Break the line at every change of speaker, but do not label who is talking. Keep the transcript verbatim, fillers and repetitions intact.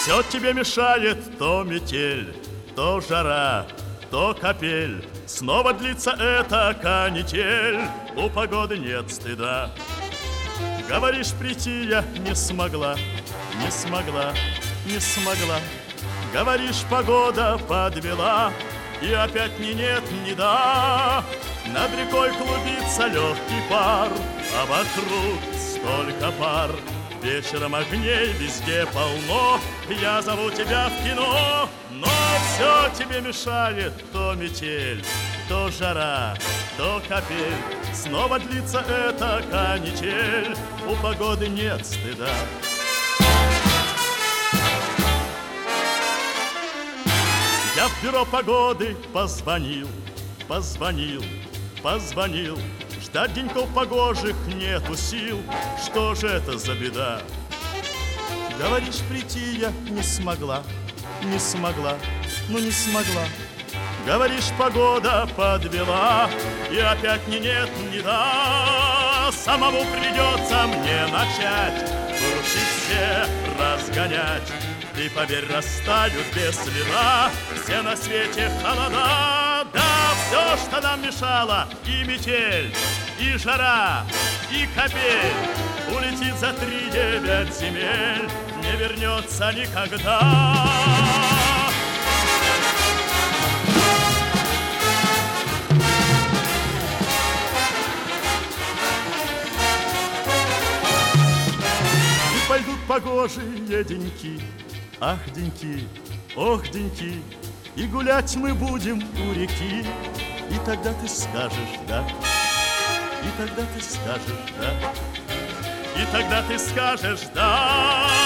Все тебе мешает то метель, то жара, то капель. Снова длится эта канитель, у погоды нет стыда. Говоришь, прийти я не смогла, не смогла, не смогла. Говоришь, погода подвела, и опять ни нет, ни да. Над рекой клубится легкий пар, а вокруг столько пар. Вечером огней везде полно, я зову тебя в кино. Но все тебе мешает, то метель, то жара, то капель. Снова длится эта канитель, у погоды нет стыда. Я в бюро погоды позвонил, позвонил, позвонил. Ждать деньков погожих нету сил, что же это за беда? Говоришь, прийти я не смогла, не смогла, ну не смогла. Говоришь, погода подвела, и опять ни нет, ни да. Самому придется мне начать тучи все разгонять. Ты поверь, растают без следа все на свете холода. Да, все, что нам мешало, и метель, и жара, и капель, улетит за три девять земель, не вернется никогда. И пойдут погожие деньки, ах, деньки, ох, деньки, и гулять мы будем у реки. И тогда ты скажешь да, и тогда ты скажешь да, и тогда ты скажешь да.